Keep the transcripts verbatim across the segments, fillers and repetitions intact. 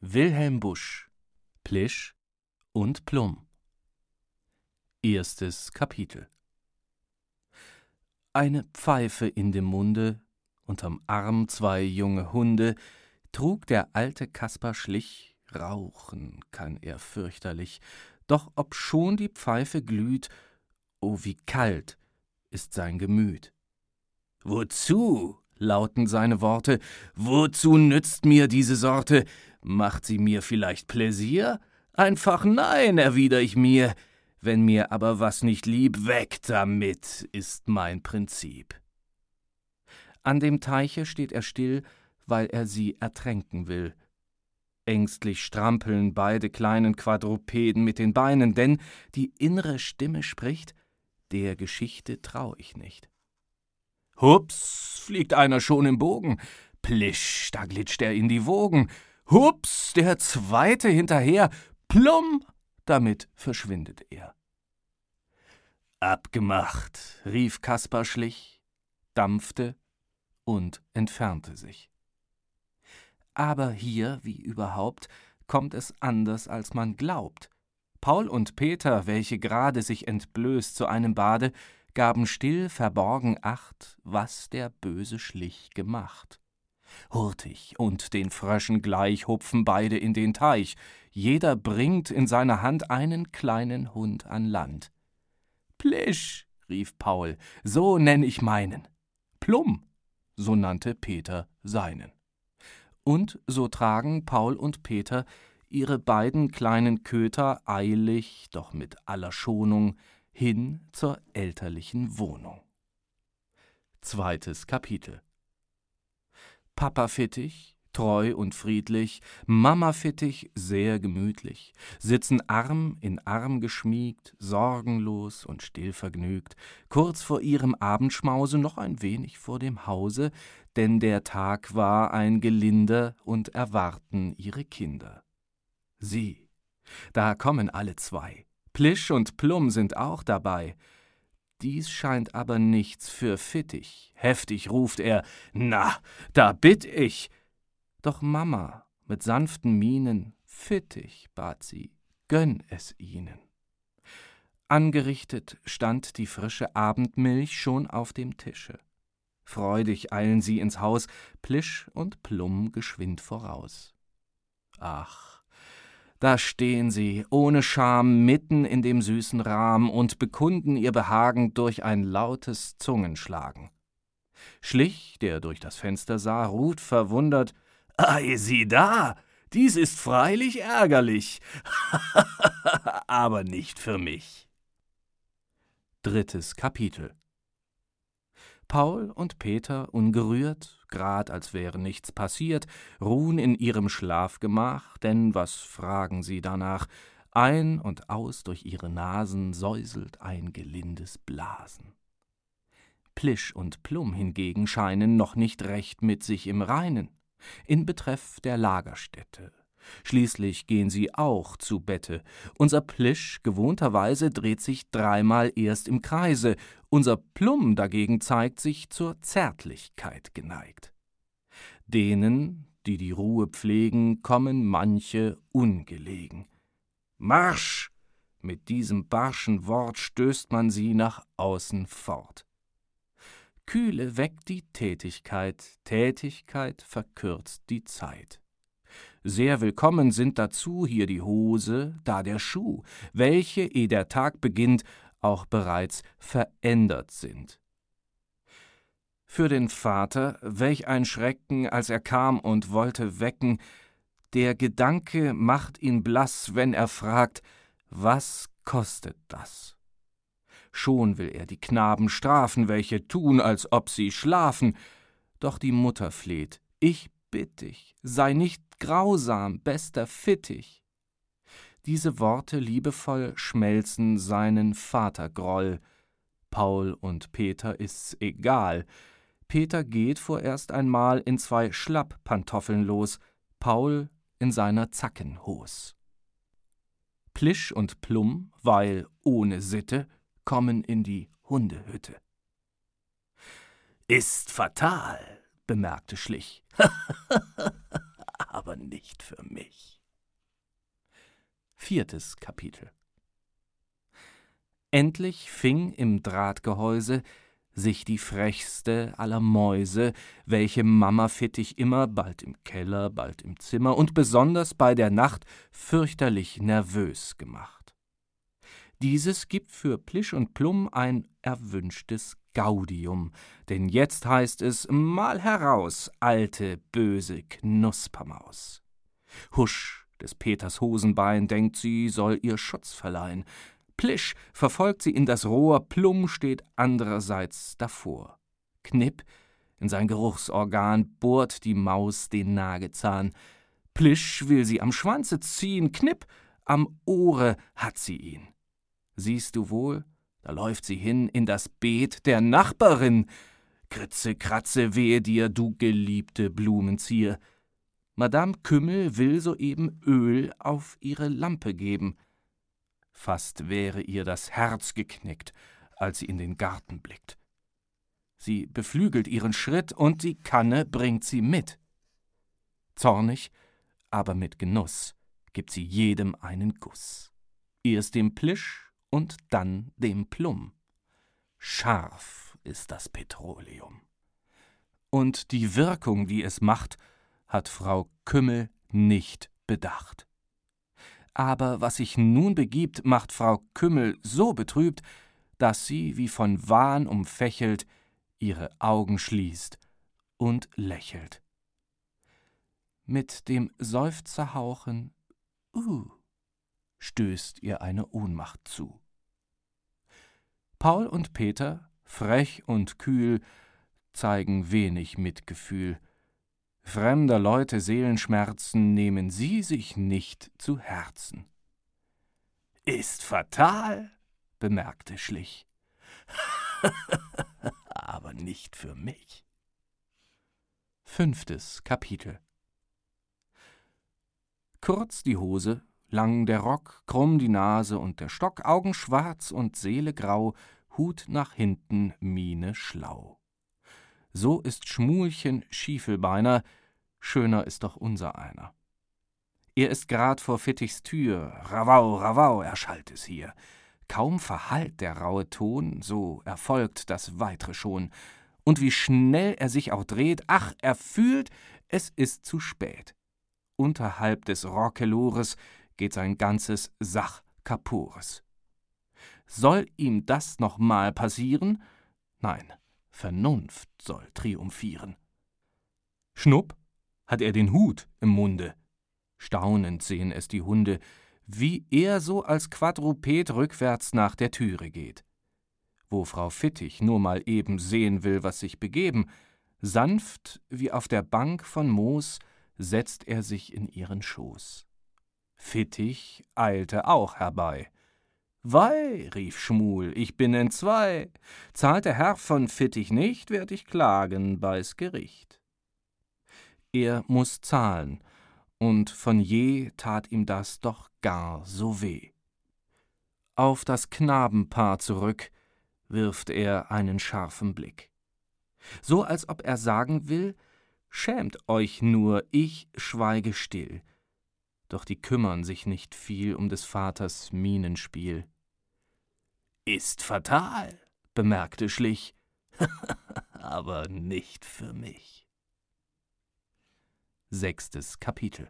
Wilhelm Busch, Plisch und Plum. Erstes Kapitel. Eine Pfeife in dem Munde, unterm Arm zwei junge Hunde, trug der alte Kaspar Schlich, rauchen kann er fürchterlich, doch obschon die Pfeife glüht, o wie kalt ist sein Gemüt. »Wozu?« lauten seine Worte, »wozu nützt mir diese Sorte? Macht sie mir vielleicht Pläsier? Einfach nein, erwider ich mir. Wenn mir aber was nicht lieb, weg damit, ist mein Prinzip.« An dem Teiche steht er still, weil er sie ertränken will. Ängstlich strampeln beide kleinen Quadrupeden mit den Beinen, denn die innere Stimme spricht, der Geschichte trau ich nicht. Hups, fliegt einer schon im Bogen, plisch, da glitscht er in die Wogen, hups, der zweite hinterher, plum, damit verschwindet er. »Abgemacht«, rief Kaspar Schlich, dampfte und entfernte sich. Aber hier, wie überhaupt, kommt es anders, als man glaubt. Paul und Peter, welche gerade sich entblößt zu einem Bade, gaben still verborgen Acht, was der böse Schlich gemacht. Hurtig und den Fröschen gleich hupfen beide in den Teich, jeder bringt in seiner Hand einen kleinen Hund an Land. »Plisch«, rief Paul, »so nenn ich meinen«, »Plum«, so nannte Peter seinen. Und so tragen Paul und Peter ihre beiden kleinen Köter eilig, doch mit aller Schonung, hin zur elterlichen Wohnung. Zweites Kapitel. Papa Fittich, treu und friedlich, Mama Fittich, sehr gemütlich, sitzen Arm in Arm geschmiegt, sorgenlos und stillvergnügt, kurz vor ihrem Abendschmause, noch ein wenig vor dem Hause, denn der Tag war ein gelinder und erwarten ihre Kinder. Sieh, da kommen alle zwei, Plisch und Plum sind auch dabei. Dies scheint aber nichts für Fittich. Heftig ruft er, »Na, da bitt ich!« Doch Mama mit sanften Mienen, Fittich, bat sie, gönn es ihnen. Angerichtet stand die frische Abendmilch schon auf dem Tische. Freudig eilen sie ins Haus, Plisch und Plum geschwind voraus. Ach, da stehen sie, ohne Scham, mitten in dem süßen Rahm und bekunden ihr Behagen durch ein lautes Zungenschlagen. Schlich, der durch das Fenster sah, ruht verwundert, »Ei, sieh da, dies ist freilich ärgerlich, aber nicht für mich.« Drittes Kapitel. Paul und Peter, ungerührt, grad als wäre nichts passiert, ruhen in ihrem Schlafgemach, denn was fragen sie danach? Ein und aus durch ihre Nasen säuselt ein gelindes Blasen. Plisch und Plum hingegen scheinen noch nicht recht mit sich im Reinen, in Betreff der Lagerstätte. Schließlich gehen sie auch zu Bette. Unser Plisch gewohnterweise dreht sich dreimal erst im Kreise, unser Plum dagegen zeigt sich zur Zärtlichkeit geneigt. Denen, die die Ruhe pflegen, kommen manche ungelegen. »Marsch!« mit diesem barschen Wort stößt man sie nach außen fort. Kühle weckt die Tätigkeit, Tätigkeit verkürzt die Zeit. Sehr willkommen sind dazu hier die Hose, da der Schuh, welche, eh der Tag beginnt, auch bereits verändert sind. Für den Vater, welch ein Schrecken, als er kam und wollte wecken, der Gedanke macht ihn blass, wenn er fragt, was kostet das? Schon will er die Knaben strafen, welche tun, als ob sie schlafen, doch die Mutter fleht, ich bitt dich, sei nicht grausam, bester Fittich. Diese Worte liebevoll schmelzen seinen Vatergroll. Paul und Peter ist's egal. Peter geht vorerst einmal in zwei Schlapppantoffeln los, Paul in seiner Zackenhos. Plisch und Plum, weil ohne Sitte, kommen in die Hundehütte. »Ist fatal«, bemerkte Schlich. aber nicht für mich. Viertes Kapitel. Endlich fing im Drahtgehäuse sich die frechste aller Mäuse, welche Mama Fittich immer bald im Keller, bald im Zimmer und besonders bei der Nacht fürchterlich nervös gemacht. Dieses gibt für Plisch und Plum ein erwünschtes Gaudium, denn jetzt heißt es, mal heraus, alte, böse Knuspermaus. Husch, des Peters Hosenbein, denkt sie, soll ihr Schutz verleihen. Plisch verfolgt sie in das Rohr, Plum steht andererseits davor. Knipp, in sein Geruchsorgan bohrt die Maus den Nagezahn. Plisch will sie am Schwanze ziehen, Knipp, am Ohre hat sie ihn. Siehst du wohl, da läuft sie hin in das Beet der Nachbarin. Kritze, kratze, wehe dir, du geliebte Blumenzier. Madame Kümmel will soeben Öl auf ihre Lampe geben. Fast wäre ihr das Herz geknickt, als sie in den Garten blickt. Sie beflügelt ihren Schritt und die Kanne bringt sie mit. Zornig, aber mit Genuss, gibt sie jedem einen Guss. Erst dem Plisch und dann dem Plum. Scharf ist das Petroleum. Und die Wirkung, die es macht, hat Frau Kümmel nicht bedacht. Aber was sich nun begibt, macht Frau Kümmel so betrübt, dass sie, wie von Wahn umfächelt, ihre Augen schließt und lächelt. Mit dem Seufzerhauchen »Uh« stößt ihr eine Ohnmacht zu. Paul und Peter, frech und kühl, zeigen wenig Mitgefühl. Fremder Leute Seelenschmerzen nehmen sie sich nicht zu Herzen. »Ist fatal«, bemerkte Schlich, »aber nicht für mich.« Fünftes Kapitel. Kurz die Hose, lang der Rock, krumm die Nase und der Stock, Augen schwarz und Seele grau, Hut nach hinten, Miene schlau. So ist Schmulchen Schiefelbeiner, schöner ist doch unser einer. Er ist grad vor Fittichs Tür, Ravau, Ravau, erschallt es hier. Kaum verhallt der raue Ton, so erfolgt das Weitre schon. Und wie schnell er sich auch dreht, ach, er fühlt, es ist zu spät. Unterhalb des Rockelores geht sein ganzes Sach Kapores. Soll ihm das noch mal passieren? Nein, Vernunft soll triumphieren. Schnupp hat er den Hut im Munde. Staunend sehen es die Hunde, wie er so als Quadruped rückwärts nach der Türe geht. Wo Frau Fittich nur mal eben sehen will, was sich begeben, sanft wie auf der Bank von Moos setzt er sich in ihren Schoß. Fittich eilte auch herbei. »Wei«, rief Schmul, »ich bin entzwei. Zahlt der Herr von Fittich nicht, werd ich klagen bei's Gericht.« Er muß zahlen, und von je tat ihm das doch gar so weh. Auf das Knabenpaar zurück wirft er einen scharfen Blick. So als ob er sagen will, »Schämt euch nur, ich schweige still.« Doch die kümmern sich nicht viel um des Vaters Mienenspiel. »Ist fatal«, bemerkte Schlich, »aber nicht für mich.« Sechstes Kapitel.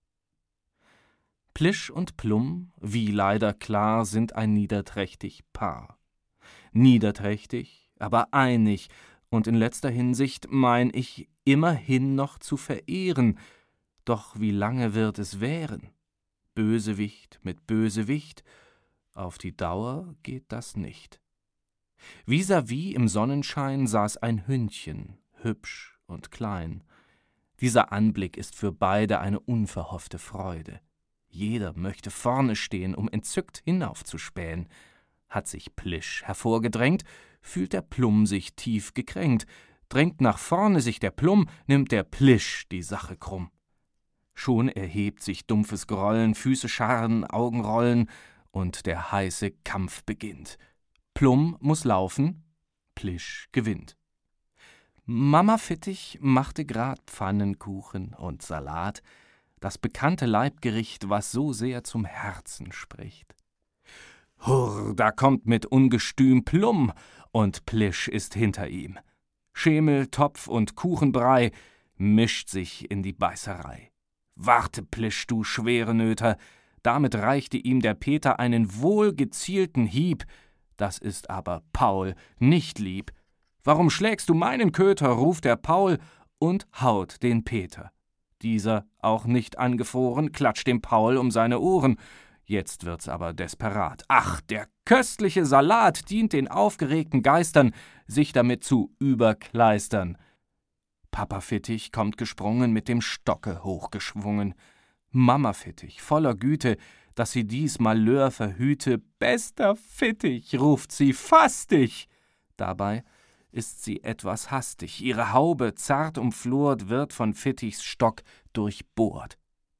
Plisch und Plum, wie leider klar, sind ein niederträchtig Paar. Niederträchtig, aber einig, und in letzter Hinsicht mein ich, immerhin noch zu verehren. Doch wie lange wird es währen? Bösewicht mit Bösewicht, auf die Dauer geht das nicht. Vis-à-vis im Sonnenschein saß ein Hündchen, hübsch und klein. Dieser Anblick ist für beide eine unverhoffte Freude. Jeder möchte vorne stehen, um entzückt hinaufzuspähen. Hat sich Plisch hervorgedrängt, fühlt der Plum sich tief gekränkt. Drängt nach vorne sich der Plum, nimmt der Plisch die Sache krumm. Schon erhebt sich dumpfes Grollen, Füße scharren, Augen rollen, und der heiße Kampf beginnt. Plum muß laufen, Plisch gewinnt. Mama Fittich machte grad Pfannenkuchen und Salat, das bekannte Leibgericht, was so sehr zum Herzen spricht. Hurr, da kommt mit Ungestüm Plum, und Plisch ist hinter ihm. Schemel, Topf und Kuchenbrei mischt sich in die Beißerei. Warte, Plisch, du schwere Nöter, damit reichte ihm der Peter einen wohlgezielten Hieb, das ist aber Paul nicht lieb. »Warum schlägst du meinen Köter?« ruft der Paul und haut den Peter. Dieser, auch nicht angefroren, klatscht dem Paul um seine Ohren. Jetzt wird's aber desperat. Ach, der köstliche Salat dient den aufgeregten Geistern, sich damit zu überkleistern. Papa Fittich kommt gesprungen, mit dem Stocke hochgeschwungen. Mama Fittich, voller Güte, dass sie dies Malheur verhüte, »Bester Fittich«, ruft sie, »fass dich!« Dabei ist sie etwas hastig, ihre Haube, zart umflort, wird von Fittichs Stock durchbohrt.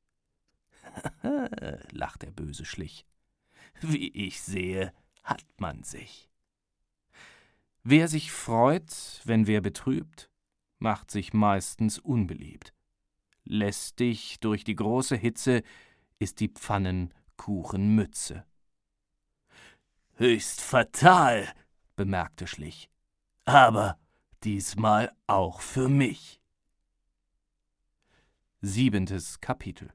lacht der böse Schlich, wie ich sehe, hat man sich. Wer sich freut, wenn wer betrübt, macht sich meistens unbeliebt. Lästig durch die große Hitze ist die Pfannenkuchenmütze. »Höchst fatal«, bemerkte Schlich, »aber diesmal auch für mich.« Siebentes Kapitel.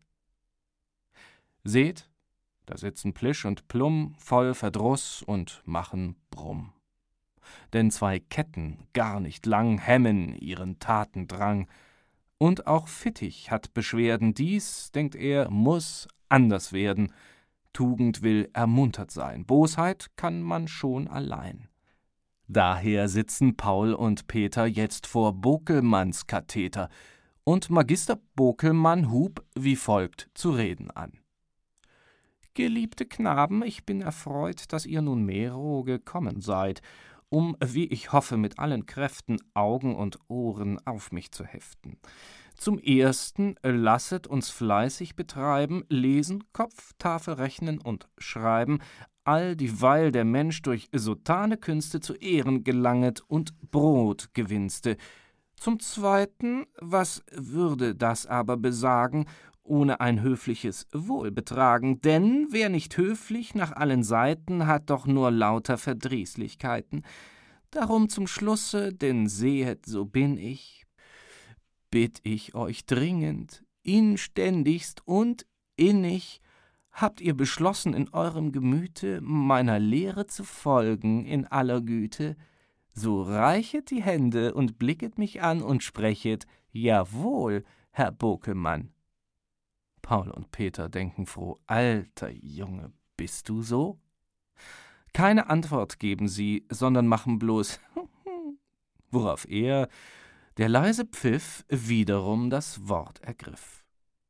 Seht, da sitzen Plisch und Plum voll Verdruss und machen Brumm. Denn zwei Ketten, gar nicht lang, hemmen ihren Tatendrang. Und auch Fittich hat Beschwerden, dies, denkt er, muß anders werden. Tugend will ermuntert sein, Bosheit kann man schon allein. Daher sitzen Paul und Peter jetzt vor Bokelmanns Katheter, und Magister Bokelmann hub wie folgt zu reden an. »Geliebte Knaben, ich bin erfreut, dass ihr nunmehro gekommen seid, um, wie ich hoffe, mit allen Kräften Augen und Ohren auf mich zu heften. Zum Ersten lasset uns fleißig betreiben, lesen, Kopf, Tafel rechnen und schreiben, all dieweil der Mensch durch sotane Künste zu Ehren gelanget und Brot gewinnste. Zum Zweiten, was würde das aber besagen, ohne ein höfliches Wohlbetragen, denn wer nicht höflich nach allen Seiten, hat doch nur lauter Verdrießlichkeiten. Darum zum Schlusse, denn sehet, so bin ich, bitt ich euch dringend, inständigst und innig, habt ihr beschlossen in eurem Gemüte, meiner Lehre zu folgen in aller Güte, so reichet die Hände und blicket mich an und sprechet, »Jawohl, Herr Bokelmann.« Paul und Peter denken froh, »Alter Junge, bist du so?« Keine Antwort geben sie, sondern machen bloß worauf er, der leise Pfiff, wiederum das Wort ergriff.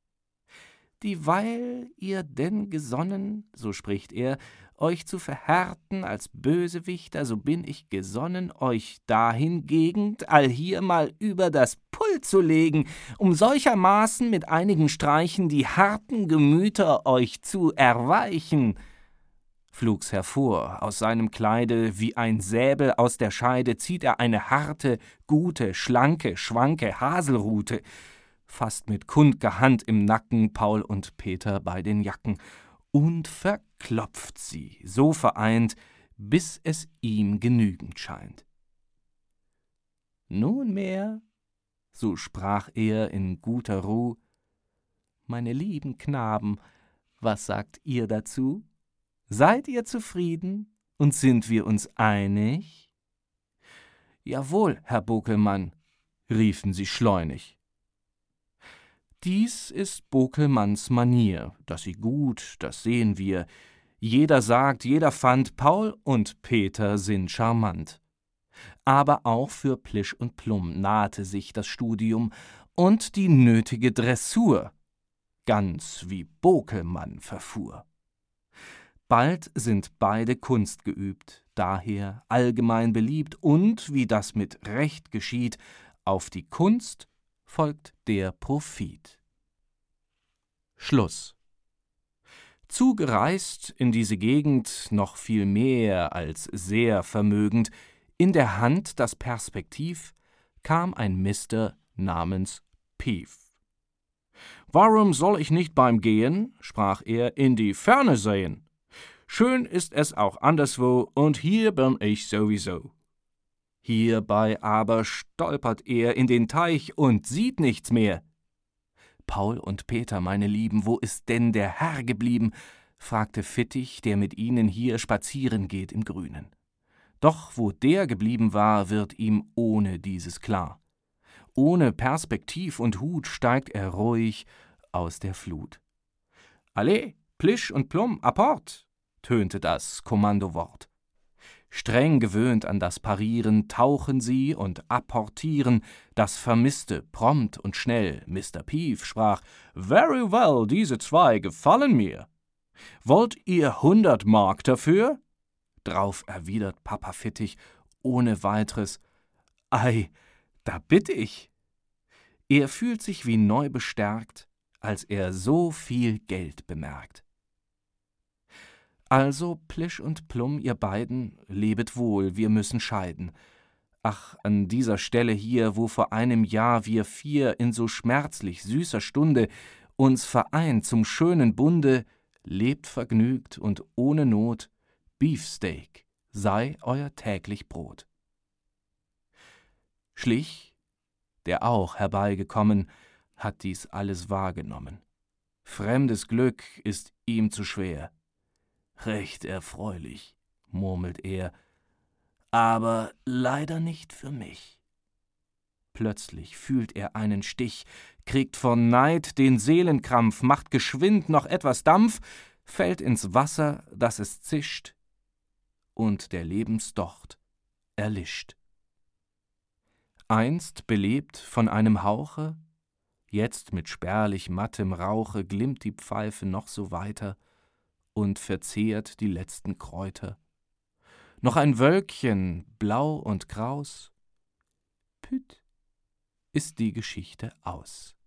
»Dieweil ihr denn gesonnen«, so spricht er, »euch zu verhärten als Bösewichter, so bin ich gesonnen, euch dahingegen allhier mal über das Pult zu legen, um solchermaßen mit einigen Streichen die harten Gemüter euch zu erweichen.« Flugs hervor, aus seinem Kleide, wie ein Säbel aus der Scheide, zieht er eine harte, gute, schlanke, schwanke Haselrute, fasst mit kundger Hand im Nacken Paul und Peter bei den Jacken und verklopft sie, so vereint, bis es ihm genügend scheint. »Nunmehr«, so sprach er in guter Ruh, »meine lieben Knaben, was sagt ihr dazu? Seid ihr zufrieden und sind wir uns einig?« »Jawohl, Herr Bokelmann«, riefen sie schleunig. Dies ist Bokelmanns Manier, dass sie gut, das sehen wir. Jeder sagt, jeder fand, Paul und Peter sind charmant. Aber auch für Plisch und Plum nahte sich das Studium und die nötige Dressur, ganz wie Bokelmann verfuhr. Bald sind beide Kunst geübt, daher allgemein beliebt, und, wie das mit Recht geschieht, auf die Kunst folgt der Profit. Schluss. Zugereist in diese Gegend, noch viel mehr als sehr vermögend, in der Hand das Perspektiv, kam ein Mister namens Pief. »Warum soll ich nicht beim Gehen«, sprach er, »in die Ferne sehen? Schön ist es auch anderswo, und hier bin ich sowieso.« Hierbei aber stolpert er in den Teich und sieht nichts mehr. »Paul und Peter, meine Lieben, wo ist denn der Herr geblieben?« fragte Fittich, der mit ihnen hier spazieren geht im Grünen. Doch wo der geblieben war, wird ihm ohne dieses klar. Ohne Perspektiv und Hut steigt er ruhig aus der Flut. »Allez, Plisch und Plum, apport«, tönte das Kommandowort. Streng gewöhnt an das Parieren, tauchen sie und apportieren das Vermisste prompt und schnell. Mister Pief sprach: »Very well, diese zwei gefallen mir. Wollt ihr hundert Mark dafür?« Drauf erwidert Papa Fittich ohne weiteres: »Ei, da bitt ich.« Er fühlt sich wie neu bestärkt, als er so viel Geld bemerkt. »Also, Plisch und Plum, ihr beiden, lebet wohl, wir müssen scheiden. Ach, an dieser Stelle hier, wo vor einem Jahr wir vier in so schmerzlich süßer Stunde uns vereint zum schönen Bunde, lebt vergnügt und ohne Not, Beefsteak sei euer täglich Brot.« Schlich, der auch herbeigekommen, hat dies alles wahrgenommen. Fremdes Glück ist ihm zu schwer. »Recht erfreulich«, murmelt er, »aber leider nicht für mich.« Plötzlich fühlt er einen Stich, kriegt vor Neid den Seelenkrampf, macht geschwind noch etwas Dampf, fällt ins Wasser, daß es zischt, und der Lebensdocht erlischt. Einst belebt von einem Hauche, jetzt mit spärlich mattem Rauche glimmt die Pfeife noch so weiter und verzehrt die letzten Kräuter. Noch ein Wölkchen, blau und kraus, püt, ist die Geschichte aus.